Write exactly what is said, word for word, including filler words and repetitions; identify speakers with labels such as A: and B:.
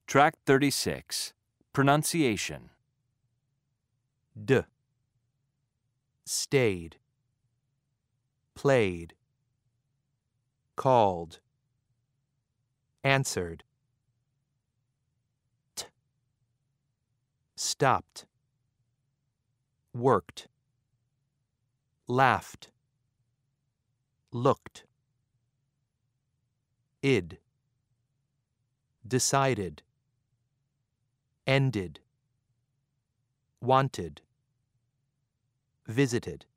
A: Track thirty-six. Pronunciation.
B: D. Stayed. Played. Called. Answered. T. Stopped. Worked. Laughed. Looked. Id. Decided. Ended. Wanted. Visited.